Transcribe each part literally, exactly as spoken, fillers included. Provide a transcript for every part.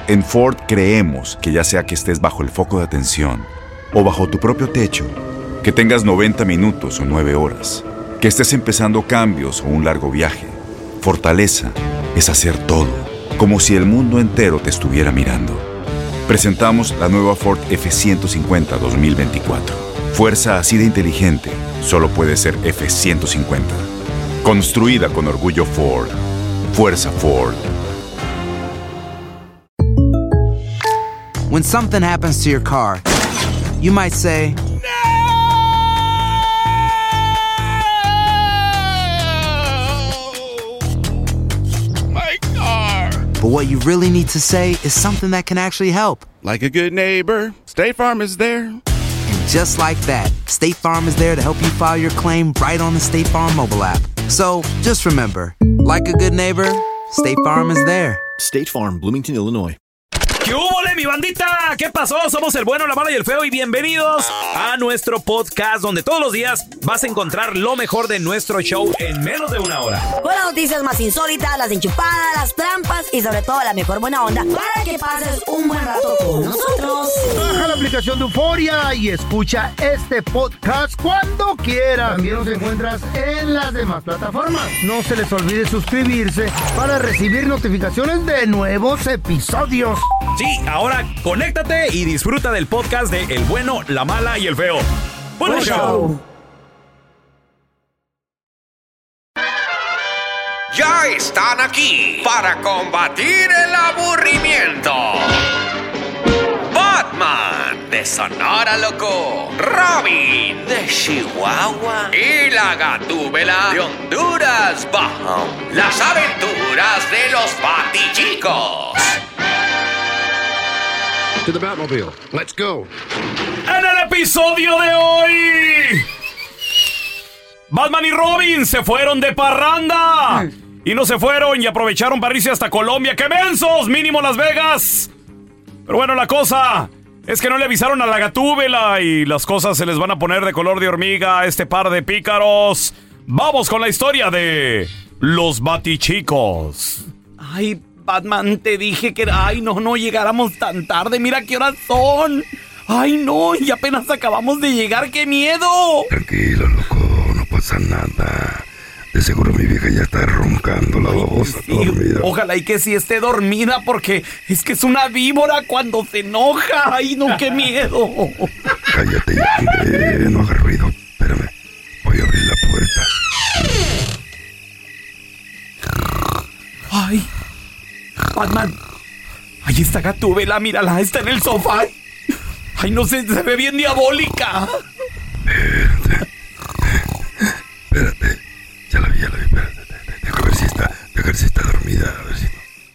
En Ford creemos que ya sea que estés bajo el foco de atención o bajo tu propio techo, que tengas noventa minutos o nueve horas, que estés empezando cambios o un largo viaje, fortaleza es hacer todo, como si el mundo entero te estuviera mirando. Presentamos la nueva Ford F ciento cincuenta dos mil veinticuatro. Fuerza así de inteligente solo puede ser F ciento cincuenta. Construida con orgullo Ford. Fuerza Ford. When something happens to your car, you might say, but what you really need to say is something that can actually help. Like a good neighbor, State Farm is there. And just like that, State Farm is there to help you file your claim right on the State Farm mobile app. So just remember, like a good neighbor, State Farm is there. State Farm, Bloomington, Illinois. ¿Qué hubo, mi bandita? ¿Qué pasó? Somos el bueno, la mala y el feo y bienvenidos a nuestro podcast donde todos los días vas a encontrar lo mejor de nuestro show en menos de una hora. Con las noticias más insólitas, las enchupadas, las trampas y sobre todo la mejor buena onda para que pases un buen rato con nosotros. Baja la aplicación de Euforia y escucha este podcast cuando quieras. También nos encuentras en las demás plataformas. No se les olvide suscribirse para recibir notificaciones de nuevos episodios. Sí, ahora conéctate y disfruta del podcast de El Bueno, la Mala y el Feo. ¡Buen show! show! Ya están aquí para combatir el aburrimiento. Batman de Sonora Loco, Robin de Chihuahua y la Gatúbela de Honduras Bajo. Las aventuras de los Batichicos. To the Batmobile. Let's go. En el episodio de hoy, Batman y Robin se fueron de parranda. Y no se fueron y aprovecharon para irse hasta Colombia. ¡Qué mensos! Mínimo Las Vegas. Pero bueno, la cosa es que no le avisaron a la Gatúbela y las cosas se les van a poner de color de hormiga a este par de pícaros. Vamos con la historia de los Batichicos. Ay, Batman, te dije que... Ay, no, no llegáramos tan tarde. Mira qué horas son. Ay, no, y apenas acabamos de llegar. ¡Qué miedo! Tranquilo, loco, no pasa nada. De seguro mi vieja ya está roncando la babosa, sí, dormida. Ojalá y que sí esté dormida, porque es que es una víbora cuando se enoja. ¡Ay, no, qué miedo! Cállate, hombre, no hagas ruido. Espérame, voy a abrir la puerta. ¡Ay! Batman, ahí está Gatúbela, mírala, está en el sofá. Ay, no sé, se ve bien diabólica. Espérate, espérate, ya la vi, ya la vi, espérate, déjame ver si está, déjame ver si está dormida, a ver si...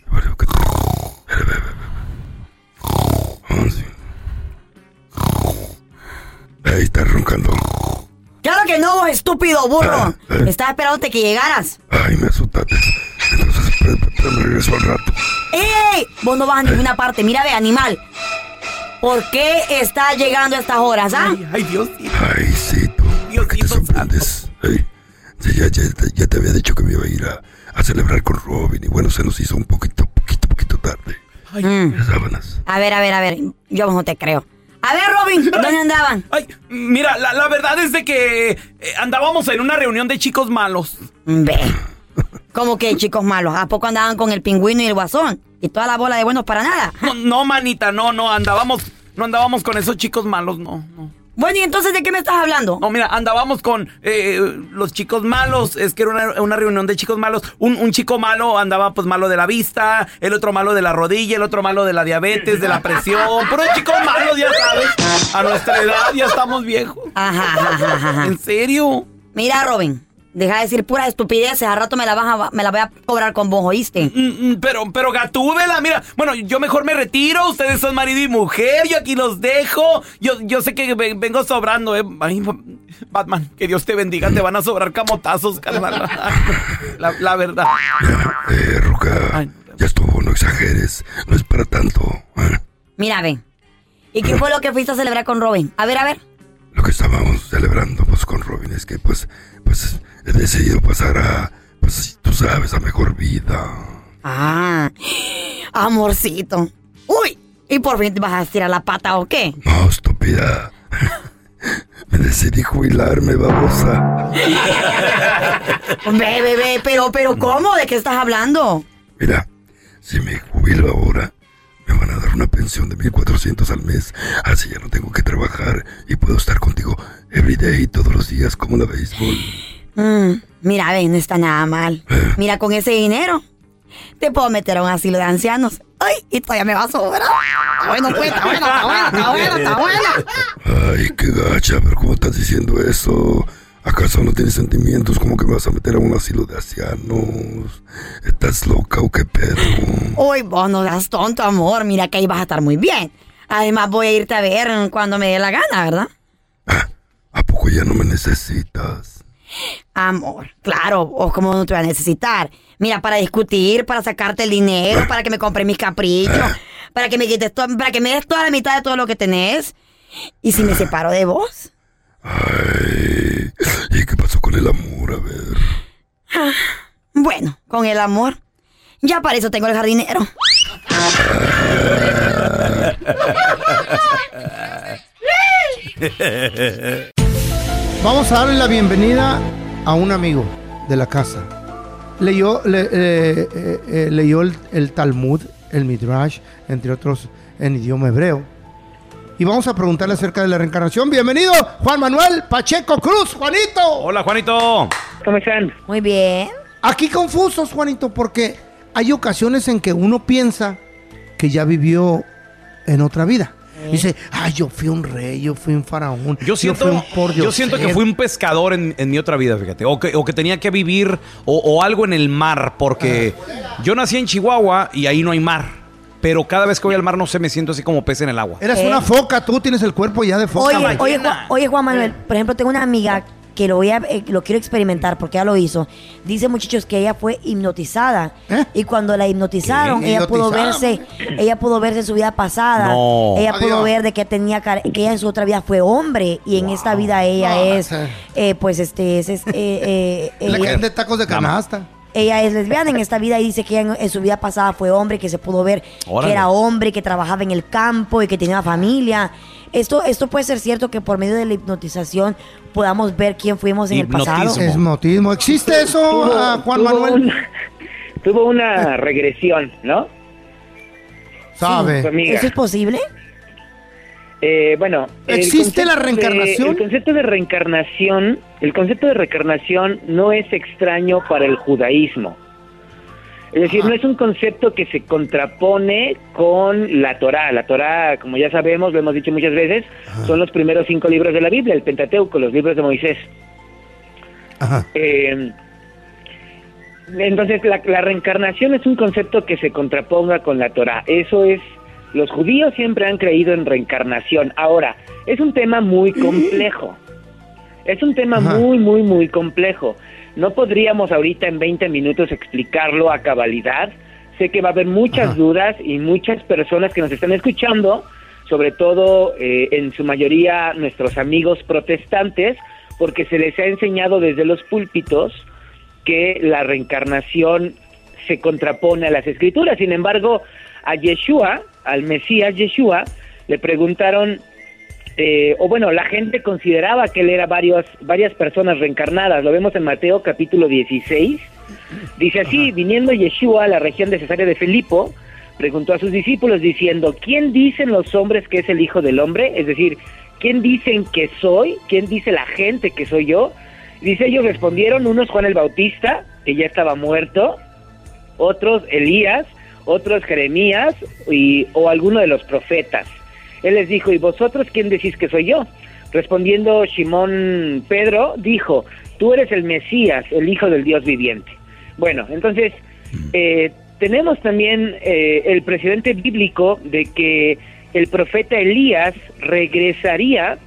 Ahí está roncando. ¡Claro que no, vos estúpido burro! Ah, eh. Estaba esperándote que llegaras. Ay, me asustaste. Entonces, me regreso al rato. ¡Ey! Vos no vas a ninguna parte. Mira, ve, animal. ¿Por qué estás llegando a estas horas, ah? Ay, ay, Diosito. Ay, sí, tú. ¿Por qué te sorprendes? Ay, ya, ya, ya te había dicho que me iba a ir a, a celebrar con Robin. Y bueno, se nos hizo un poquito, poquito, poquito tarde. Ay, mm. Las sábanas. A ver, a ver, a ver. Yo no te creo. A ver, Robin, ¿dónde andaban? Ay, mira, la, la verdad es de que eh, andábamos en una reunión de chicos malos. Ve. ¿Cómo que chicos malos? ¿A poco andaban con el pingüino y el guasón? ¿Y toda la bola de buenos para nada? No, no, manita, no, no, andábamos, no andábamos con esos chicos malos, no, no. Bueno, ¿y entonces de qué me estás hablando? No, mira, andábamos con eh, los chicos malos. Es que era una, una reunión de chicos malos. Un, un chico malo andaba pues malo de la vista, el otro malo de la rodilla, el otro malo de la diabetes, de la presión. Pero chicos malos, ya sabes. A nuestra edad ya estamos viejos. Ajá, ajá, ajá. ¿En serio? Mira, Robin, deja de decir puras estupideces. Al rato me la, vas a, me la voy a cobrar con vos, ¿oíste? Mm, mm, pero, pero Gatúbela, mira. Bueno, yo mejor me retiro. Ustedes son marido y mujer. Yo aquí los dejo. Yo, yo sé que vengo sobrando, ¿eh? Ay, Batman, que Dios te bendiga. Te van a sobrar camotazos, carnal. La, la verdad. Ya, eh, Ruca. Ay, no, ya estuvo, no exageres. No es para tanto. ¿eh? Mira, ven. ¿Y qué fue lo que fuiste a celebrar con Robin? A ver, a ver. Lo que estábamos celebrando pues con Robin es que pues, pues he decidido pasar a, pues tú sabes, a mejor vida. Ah, amorcito. ¿Y por fin te vas a estirar la pata o qué? No, estúpida. Me decidí jubilarme, babosa. Ve, bebé, pero, pero, ¿cómo? ¿De qué estás hablando? Mira, si me jubilo ahora, me van a dar una pensión de mil cuatrocientos al mes. Así ya no tengo que trabajar y puedo estar contigo everyday, todos los días, como la béisbol. Mm, mira, ve, no está nada mal. ¿Eh? Mira, con ese dinero te puedo meter a un asilo de ancianos. Ay, y todavía me va a sobrar. Está bueno, pues, está bueno, está bueno, está bueno, está bueno. Ay, qué gacha, pero ¿cómo estás diciendo eso? ¿Acaso no tienes sentimientos? ¿Cómo que me vas a meter a un asilo de ancianos? ¿Estás loca o qué pedo? Uy, vos no seas tonto, amor. Mira que ahí vas a estar muy bien. Además voy a irte a ver cuando me dé la gana, ¿verdad? Ah, ¿a poco ya no me necesitas? Amor, claro, o como no te voy a necesitar. Mira, para discutir, para sacarte el dinero, para que me compre mis caprichos, para que me quites to- para que me des toda la mitad de todo lo que tenés. ¿Y si me separo de vos? Ay, ¿y qué pasó con el amor? A ver. Ah, bueno, con el amor. Ya para eso tengo el jardinero. Vamos a darle la bienvenida a un amigo de la casa. Leyó, le, eh, eh, eh, leyó el, el Talmud, el Midrash, entre otros en idioma hebreo. Y vamos a preguntarle acerca de la reencarnación. Bienvenido, Juan Manuel Pacheco Cruz. Juanito. Hola, Juanito. ¿Cómo están? Muy bien. Aquí confusos, Juanito, porque hay ocasiones en que uno piensa que ya vivió en otra vida. Dice, ay, yo fui un rey, yo fui un faraón. Yo siento, yo, fui un pordiosero. yo siento que fui un pescador en, en mi otra vida, fíjate. O que, o que tenía que vivir o, o algo en el mar, porque ah. yo nací en Chihuahua y ahí no hay mar. Pero cada vez que voy al mar, no sé, me siento así como pez en el agua. Eres eh. una foca, tú tienes el cuerpo ya de foca. Oye, oye, Juan, oye, Juan Manuel, por ejemplo, tengo una amiga que lo voy a, eh, lo quiero experimentar porque ella lo hizo. Dice, muchachos, que ella fue hipnotizada. ¿Eh? Y cuando la hipnotizaron, ¿Qué? ella pudo verse, ella pudo verse en su vida pasada. No. Ella Adiós. pudo ver de que tenía que ella en su otra vida fue hombre y en wow. esta vida ella no, es, eh, pues este, es, es eh, eh, Le quedan de tacos de canasta. Ella es lesbiana en esta vida y dice que en, en su vida pasada fue hombre, que se pudo ver Órale. que era hombre, que trabajaba en el campo y que tenía familia. Esto, esto puede ser cierto que por medio de la hipnotización podamos ver quién fuimos en Hipnotismo. el pasado. Hipnotismo. ¿Existe eso, tuvo, uh, Juan tuvo Manuel? Un, tuvo una regresión, ¿no? ¿Sabe? Sí, ¿eso es posible? Eh, bueno, ¿existe la reencarnación? De, el concepto de reencarnación, el concepto de reencarnación no es extraño para el judaísmo. Es decir, Ajá. no es un concepto que se contrapone con la Torá. La Torá, como ya sabemos, lo hemos dicho muchas veces, Ajá. son los primeros cinco libros de la Biblia, el Pentateuco, los libros de Moisés. Ajá. Eh, entonces, la, la reencarnación es un concepto que se contraponga con la Torá. Eso es, los judíos siempre han creído en reencarnación. Ahora, es un tema muy complejo. Es un tema Ajá. muy, muy, muy complejo. No podríamos ahorita en veinte minutos explicarlo a cabalidad. Sé que va a haber muchas Ajá. dudas y muchas personas que nos están escuchando, sobre todo eh, en su mayoría nuestros amigos protestantes, porque se les ha enseñado desde los púlpitos que la reencarnación se contrapone a las escrituras. Sin embargo, a Yeshua, al Mesías Yeshua, le preguntaron... Eh, o bueno, la gente consideraba que él era varios, varias personas reencarnadas. Lo vemos en Mateo capítulo dieciséis. Dice así: Ajá. viniendo Yeshua a la región de Cesarea de Filipo, preguntó a sus discípulos diciendo: ¿quién dicen los hombres que es el Hijo del Hombre? Es decir, ¿quién dicen que soy? ¿Quién dice la gente que soy yo? Dice, ellos respondieron, unos Juan el Bautista, que ya estaba muerto, otros Elías, otros Jeremías y, o alguno de los profetas. Él les dijo, ¿y vosotros quién decís que soy yo? Respondiendo Simón Pedro, dijo, tú eres el Mesías, el Hijo del Dios viviente. Bueno, entonces, eh, tenemos también eh, el precedente bíblico de que el profeta Elías regresaría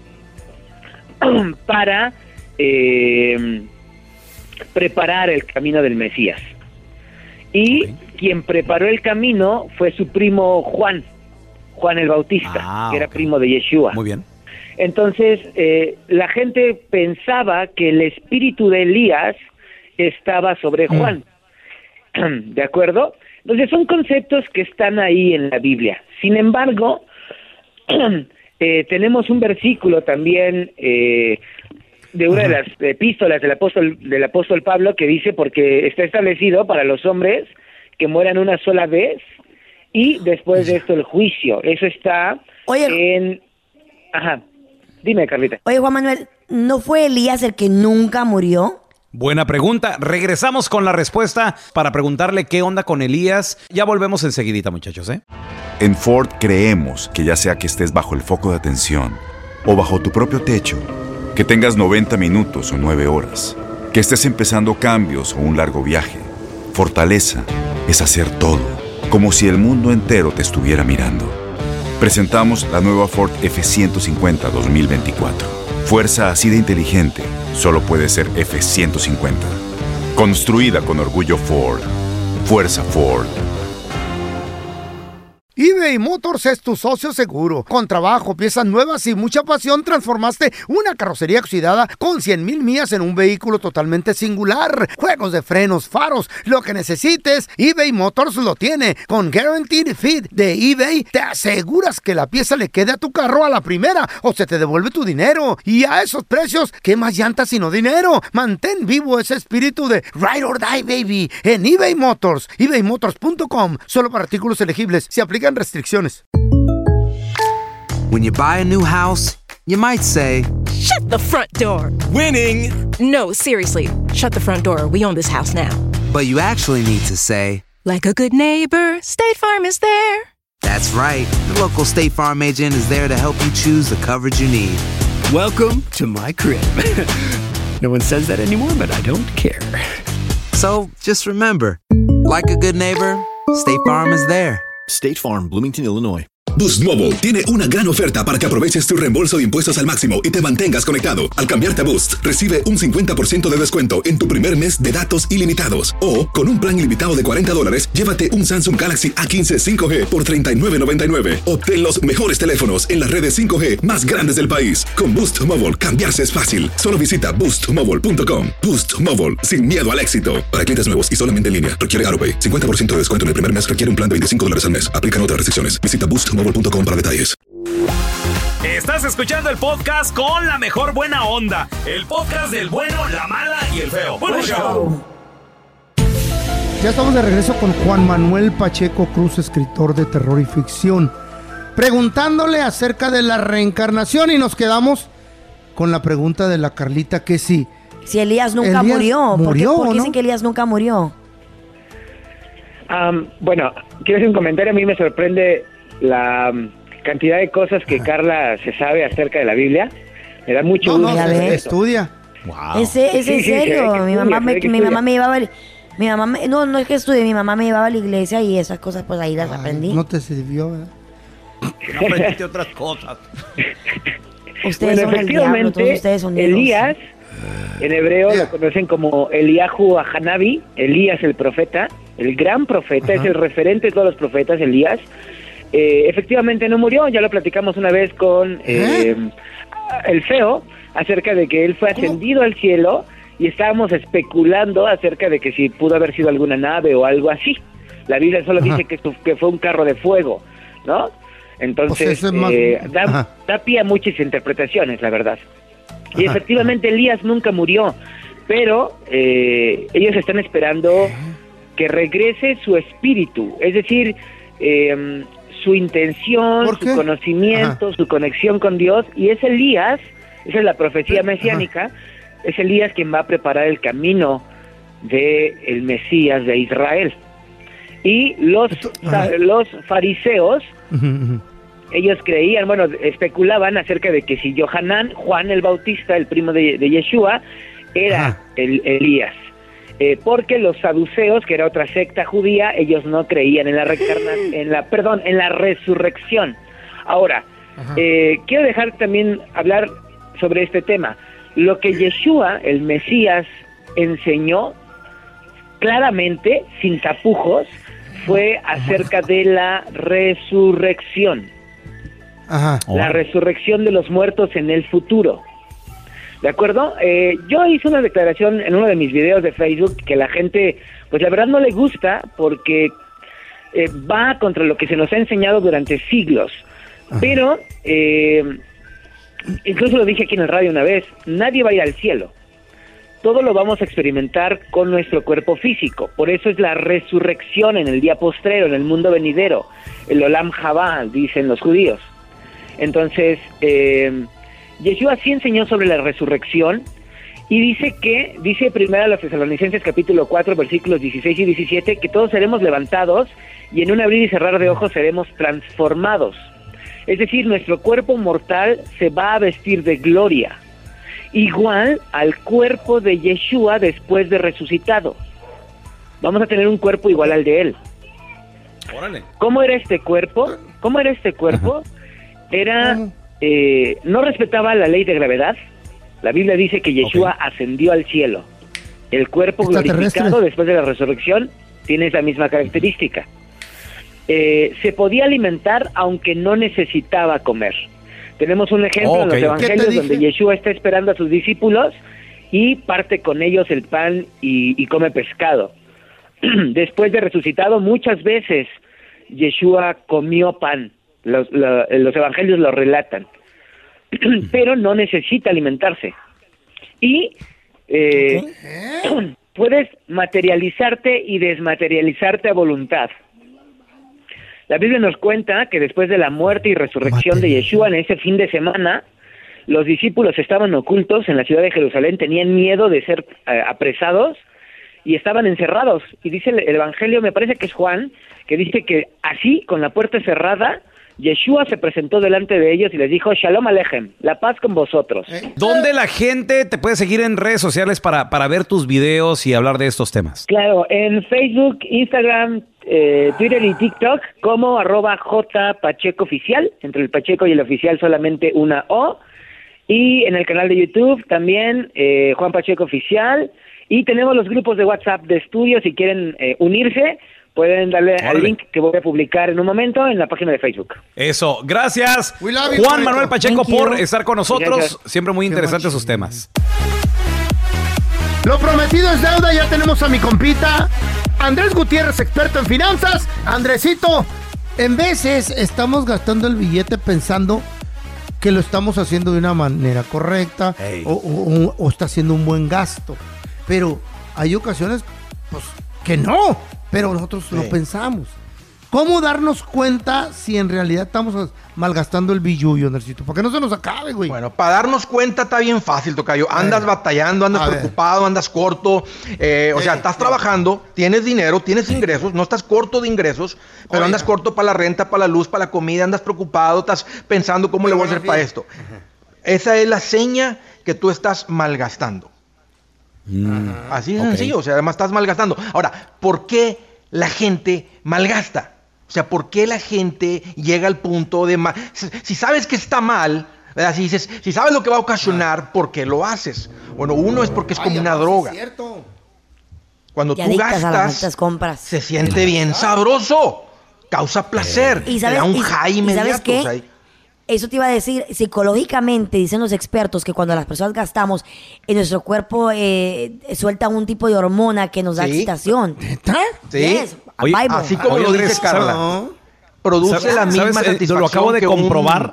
para eh, preparar el camino del Mesías. Y okay. quien preparó el camino fue su primo Juan, Juan el Bautista, ah, que era okay. primo de Yeshua. Muy bien. Entonces, eh, la gente pensaba que el espíritu de Elías estaba sobre Juan. Mm. ¿De acuerdo? Entonces son conceptos que están ahí en la Biblia. Sin embargo, eh, tenemos un versículo también eh, de una Ajá. de las epístolas del apóstol, del apóstol Pablo que dice, porque está establecido para los hombres que mueran una sola vez y después de esto el juicio. Eso está Oye, en... Ajá. Dime, Carlita. Oye, Juan Manuel, ¿no fue Elías el que nunca murió? Buena pregunta. Regresamos con la respuesta para preguntarle qué onda con Elías. Ya volvemos enseguidita, muchachos, ¿eh? En Ford creemos que ya sea que estés bajo el foco de atención o bajo tu propio techo, que tengas noventa minutos o nueve horas, que estés empezando cambios o un largo viaje, fortaleza es hacer todo, como si el mundo entero te estuviera mirando. Presentamos la nueva Ford F ciento cincuenta dos mil veinticuatro. Fuerza así de inteligente solo puede ser F ciento cincuenta. Construida con orgullo Ford. Fuerza Ford. eBay Motors es tu socio seguro. Con trabajo, piezas nuevas y mucha pasión, transformaste una carrocería oxidada con cien mil millas en un vehículo totalmente singular. Juegos de frenos, faros, lo que necesites, eBay Motors lo tiene. Con Guaranteed Fit de eBay, te aseguras que la pieza le quede a tu carro a la primera o se te devuelve tu dinero. Y a esos precios, ¿qué más llantas sino dinero? Mantén vivo ese espíritu de Ride or Die, baby, en eBay Motors. eBay Motors punto com. Solo para artículos elegibles. Se aplican restricciones. When you buy a new house, you might say, "Shut the front door." Winning. No, seriously. Shut the front door. We own this house now. But you actually need to say, like a good neighbor, State Farm is there. That's right. The local State Farm agent is there to help you choose the coverage you need. Welcome to my crib. No one says that anymore, but I don't care. So, just remember, like a good neighbor, State Farm is there. State Farm, Bloomington, Illinois. Boost Mobile tiene una gran oferta para que aproveches tu reembolso de impuestos al máximo y te mantengas conectado. Al cambiarte a Boost, recibe un cincuenta por ciento de descuento en tu primer mes de datos ilimitados. O, con un plan ilimitado de cuarenta dólares, llévate un Samsung Galaxy A quince cinco G por treinta y nueve noventa y nueve. Obtén los mejores teléfonos en las redes cinco G más grandes del país. Con Boost Mobile, cambiarse es fácil. Solo visita boost mobile punto com. Boost Mobile, sin miedo al éxito. Para clientes nuevos y solamente en línea, requiere AutoPay. cincuenta por ciento de descuento en el primer mes requiere un plan de veinticinco dólares al mes. Aplican otras restricciones. Visita boost mobile punto com para detalles. Estás escuchando el podcast con la mejor buena onda. El podcast del bueno, la mala y el feo. ¡Buen show! Ya estamos de regreso con Juan Manuel Pacheco Cruz, escritor de terror y ficción, preguntándole acerca de la reencarnación, y nos quedamos con la pregunta de la Carlita, que si... Si Elías nunca Elías murió. murió, ¿Por qué, ¿por qué ¿no? dicen que Elías nunca murió? Um, bueno, quiero hacer un comentario. A mí me sorprende la um, cantidad de cosas que Carla se sabe acerca de la Biblia. Me da mucho No, gusto. no, saber se esto. estudia. Wow. Ese, es Sí, en sí, se ve serio. que mi estudia, mamá, se me, ve que mi estudia. mamá me llevaba... al- Mi mamá me- no, no es que estudie. Mi mamá me llevaba a la iglesia y esas cosas pues ahí las aprendí. No te sirvió, ¿verdad? No aprendiste otras cosas. Ustedes Bueno, son el diablo, todos ustedes son Dios. Elías, en hebreo lo conocen como Eliahu Hanabi, Elías el profeta, el gran profeta, Ajá. es el referente de todos los profetas, Elías. Eh, efectivamente no murió, ya lo platicamos una vez con eh, el feo, acerca de que él fue ascendido al cielo y estábamos especulando acerca de que si pudo haber sido alguna nave o algo así. La Biblia solo Ajá. dice que, su- que fue un carro de fuego, ¿no? Entonces, Pues eso es más- eh, da, Ajá. da pie a muchas interpretaciones, la verdad. Y Ajá, efectivamente Elías nunca murió, pero eh, ellos están esperando que regrese su espíritu, es decir, eh, su intención, ¿Por su qué? conocimiento, Ajá. su conexión con Dios, y es Elías, esa es la profecía mesiánica, es Elías quien va a preparar el camino de el Mesías de Israel. Y los, ajá. los fariseos, Ujú, ujú. ellos creían, bueno, especulaban acerca de que si Yohanan, Juan el Bautista, el primo de, de Yeshua, era Ajá. el Elías. Eh, porque los saduceos, que era otra secta judía, ellos no creían en la reencarnación, en la, perdón, en la resurrección. Ahora, Ajá. eh, quiero dejar también hablar sobre este tema. Lo que Yeshua, el Mesías, enseñó claramente, sin tapujos, fue acerca de la resurrección. Ajá. La resurrección de los muertos en el futuro. ¿De acuerdo? Eh, yo hice una declaración en uno de mis videos de Facebook que la gente, pues la verdad no le gusta porque eh, va contra lo que se nos ha enseñado durante siglos. Ajá. Pero, eh, incluso lo dije aquí en el radio una vez, nadie va a ir al cielo. Todo lo vamos a experimentar con nuestro cuerpo físico. Por eso es la resurrección en el día postrero, en el mundo venidero. El Olam Haba, dicen los judíos. Entonces, eh, Yeshua sí enseñó sobre la resurrección y dice que, dice primero a los Tesalonicenses capítulo cuatro, versículos dieciséis y diecisiete, que todos seremos levantados y en un abrir y cerrar de ojos seremos transformados. Es decir, nuestro cuerpo mortal se va a vestir de gloria, igual al cuerpo de Yeshua después de resucitado. Vamos a tener un cuerpo igual al de él. Órale. ¿Cómo era este cuerpo? ¿Cómo era este cuerpo? Era, eh, no respetaba la ley de gravedad. La Biblia dice que Yeshua okay. ascendió al cielo. El cuerpo glorificado después de la resurrección tiene esa misma característica. Eh, se podía alimentar aunque no necesitaba comer. Tenemos un ejemplo oh, okay. en los evangelios donde Yeshua está esperando a sus discípulos y parte con ellos el pan y, y come pescado. Después de resucitado, muchas veces Yeshua comió pan. Los, lo, los evangelios lo relatan. Pero no necesita alimentarse. Y eh, ¿Eh? puedes materializarte y desmaterializarte a voluntad. La Biblia nos cuenta que después de la muerte y resurrección de Yeshua en ese fin de semana, los discípulos estaban ocultos en la ciudad de Jerusalén, tenían miedo de ser eh, apresados y estaban encerrados. Y dice el, el Evangelio, me parece que es Juan, que dice que así, con la puerta cerrada, Yeshua se presentó delante de ellos y les dijo, Shalom Alejem, la paz con vosotros. ¿Dónde la gente te puede seguir en redes sociales para, para ver tus videos y hablar de estos temas? Claro, en Facebook, Instagram, eh, Twitter y TikTok, como arroba J Pacheco Oficial, entre el Pacheco y el oficial solamente una O, y en el canal de YouTube también, eh, Juan Pacheco Oficial, y tenemos los grupos de WhatsApp de estudio, si quieren eh, unirse, pueden darle Órale. al link que voy a publicar en un momento en la página de Facebook. Eso, gracias Juan Manuel Pacheco por estar con nosotros. Gracias. Siempre muy interesantes sus temas. Lo prometido es deuda, ya tenemos a mi compita Andrés Gutiérrez, experto en finanzas. Andresito, en veces estamos gastando el billete pensando que lo estamos haciendo de una manera correcta hey. o, o, o está haciendo un buen gasto, pero hay ocasiones pues que no. Pero nosotros sí. lo pensamos. ¿Cómo darnos cuenta si en realidad estamos malgastando el billullo, Andresito? Para que no se nos acabe, güey. Bueno, para darnos cuenta está bien fácil, tocayo. Andas batallando, andas a preocupado, ver. andas corto. Eh, o sea, estás no. trabajando, tienes dinero, tienes ingresos. No estás corto de ingresos, pero Oiga. andas corto para la renta, para la luz, para la comida. Andas preocupado, estás pensando cómo pero le voy a hacer para esto. Ajá. Esa es la seña que tú estás malgastando. Mm. Así de okay. sencillo, o sea, además estás malgastando. Ahora, ¿por qué la gente malgasta? O sea, ¿por qué la gente llega al punto de mal? Si sabes que está mal, ¿verdad? Si dices, si sabes lo que va a ocasionar, ¿por qué lo haces? Bueno, uno es porque es como Ay, una droga. Es cierto. Cuando tú gastas, compras. se siente bien sabroso, causa placer, ¿Y sabes, te da un y, high y inmediato. ¿sabes qué? O sea, Eso te iba a decir, psicológicamente dicen los expertos que cuando las personas gastamos, en nuestro cuerpo eh, suelta un tipo de hormona que nos da ¿Sí? excitación. ¿Neta? Sí. Yes. Oye, así como oye, lo dice Andrés, Carla. ¿No? Produce ¿sabes? la misma ¿sabes? satisfacción. Lo acabo de que comprobar.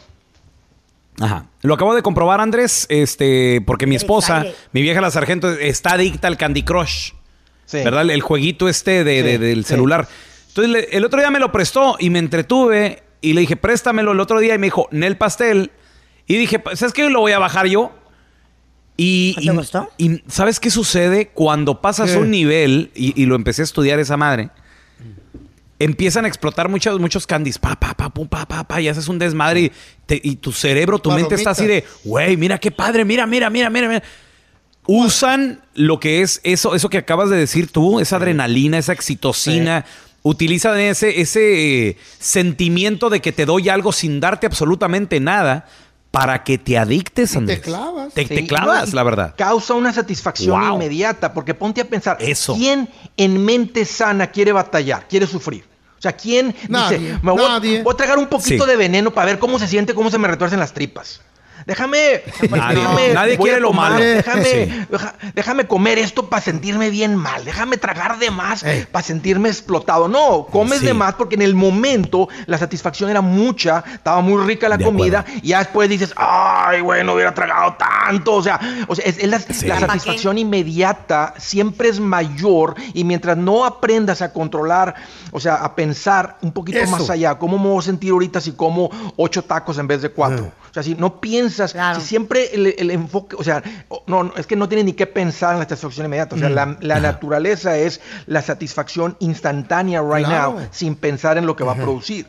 Un... Ajá. Lo acabo de comprobar, Andrés, este, porque mi esposa, mi vieja la sargento, está adicta al Candy Crush. Sí. ¿Verdad? El jueguito este de, sí. de, del sí. celular. Entonces, le, el otro día me lo prestó y me entretuve. Y le dije, préstamelo el otro día. Y me dijo, Nel pastel. Y dije, ¿sabes qué? Lo voy a bajar yo. Y, ¿Te gustó? Y, y ¿sabes qué sucede? Cuando pasas ¿Qué? un nivel, y, y lo empecé a estudiar esa madre, empiezan a explotar muchos, muchos candies. Pa, pa, pa, pum, pa, pa, pa. Y haces un desmadre. Y, te, y tu cerebro, tu Palomita. mente está así de, güey, mira qué padre. Mira, mira, mira, mira, mira. Usan lo que es eso, eso que acabas de decir tú. Esa adrenalina, esa oxitocina. Sí. Utilizan ese, ese eh, sentimiento de que te doy algo sin darte absolutamente nada para que te adictes, Andrés. Te clavas. Te, sí, te clavas, no, la verdad. Causa una satisfacción wow. inmediata, porque ponte a pensar, Eso. ¿quién en mente sana quiere batallar, quiere sufrir? O sea, ¿quién nadie, dice, me voy, nadie. voy a tragar un poquito sí. de veneno para ver cómo se siente, cómo se me retuercen las tripas? Déjame, Nadie, déjame nadie voy quiere a lo tomar, malo. Déjame, Sí. deja- déjame comer esto para sentirme bien mal. Déjame tragar de más para sentirme explotado. No, comes Sí. de más porque en el momento la satisfacción era mucha, estaba muy rica la De comida acuerdo. y ya después dices, ay, güey, no hubiera tragado tanto. O sea, o sea es, es la, Sí. la satisfacción inmediata siempre es mayor y mientras no aprendas a controlar, o sea, a pensar un poquito Eso. más allá, ¿cómo me voy a sentir ahorita si como ocho tacos en vez de cuatro? O sea, si no piensas, si siempre el, el enfoque, o sea, no, no, es que no tienes ni que pensar en la satisfacción inmediata. O sea, Mm. la, la naturaleza es la satisfacción instantánea right Claro. now, sin pensar en lo que va a producir.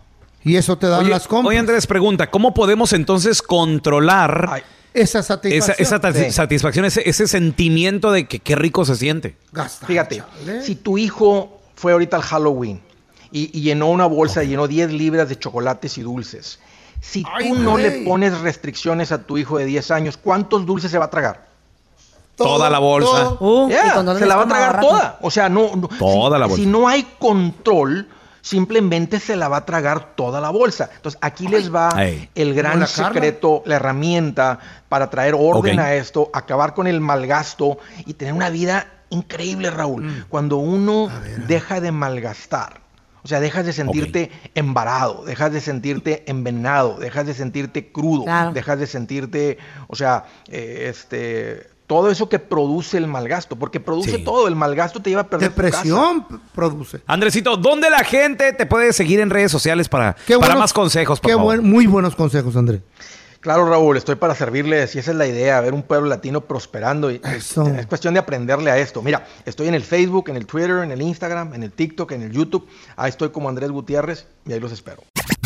Y eso te dan Oye, las compras. oye, Andrés pregunta, ¿cómo podemos entonces controlar esa esa, satisfacción. esa ta- Sí. satisfacción, ese, ese sentimiento de que qué rico se siente? Gasta. Fíjate, si tu hijo fue ahorita al Halloween y, y llenó una bolsa, llenó diez libras de chocolates y dulces, si tú Ay, no güey. le pones restricciones a tu hijo de diez años, ¿cuántos dulces se va a tragar? Toda la bolsa. Uh, Yeah, y con dolor se de la va a estómago tragar rato. toda. O sea, no, no- Toda si, la bolsa. si no hay control, simplemente se la va a tragar toda la bolsa. Entonces, aquí les va Ay. el Como gran la Carla. secreto, la herramienta para traer orden Ok. a esto, acabar con el malgasto y tener una vida increíble, Raúl. Mm. Cuando uno deja de malgastar. O sea, dejas de sentirte embarado, dejas de sentirte envenenado, dejas de sentirte crudo, Claro. dejas de sentirte, o sea, eh, este, todo eso que produce el malgasto, porque produce Sí. todo, el malgasto te lleva a perder tu casa. Depresión p- produce. Andresito, ¿dónde la gente te puede seguir en redes sociales para, Qué para buenos- más consejos, por Qué favor? buen- muy buenos consejos, Andrés. Claro, Raúl, estoy para servirles y esa es la idea, ver un pueblo latino prosperando y Eso. es cuestión de aprenderle a esto. Mira, estoy en el Facebook, en el Twitter, en el Instagram, en el TikTok, en el YouTube. Ahí estoy como Andrés Gutiérrez y ahí los espero.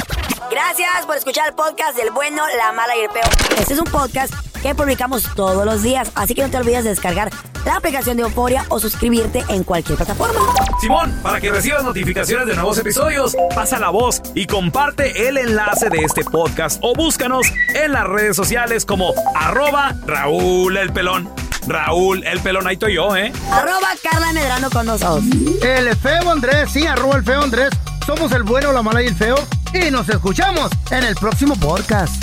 Gracias por escuchar el podcast del bueno, la mala y el peor. Este es un podcast que publicamos todos los días, así que no te olvides de descargar la aplicación de Euforia o suscribirte en cualquier plataforma. Simón, para que recibas notificaciones de nuevos episodios, pasa la voz y comparte el enlace de este podcast o búscanos en las redes sociales como arroba Raúl el Pelón. Raúl el Pelón, ahí estoy yo, ¿eh? Arroba Carla Medrano con nosotros. El feo Andrés, sí, arroba el feo Andrés. Somos el bueno, la mala y el feo. Y nos escuchamos en el próximo podcast.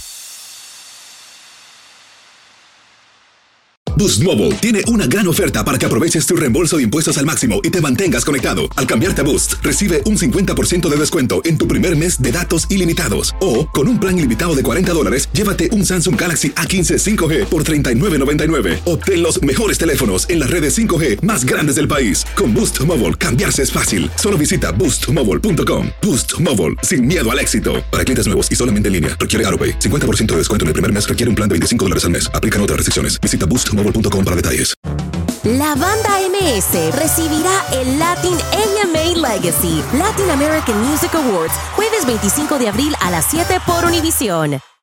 Boost Mobile tiene una gran oferta para que aproveches tu reembolso de impuestos al máximo y te mantengas conectado. Al cambiarte a Boost, recibe un cincuenta por ciento de descuento en tu primer mes de datos ilimitados. O, con un plan ilimitado de cuarenta dólares, llévate un Samsung Galaxy A quince cinco G por treinta y nueve noventa y nueve. Obtén los mejores teléfonos en las redes cinco G más grandes del país. Con Boost Mobile, cambiarse es fácil. Solo visita boost mobile punto com. Boost Mobile, sin miedo al éxito. Para clientes nuevos y solamente en línea, requiere AutoPay. cincuenta por ciento de descuento en el primer mes requiere un plan de veinticinco dólares al mes. Aplican otras restricciones. Visita boost mobile punto com para detalles. La banda M S recibirá el Latin A M A Legacy Latin American Music Awards jueves veinticinco de abril a las siete por Univisión.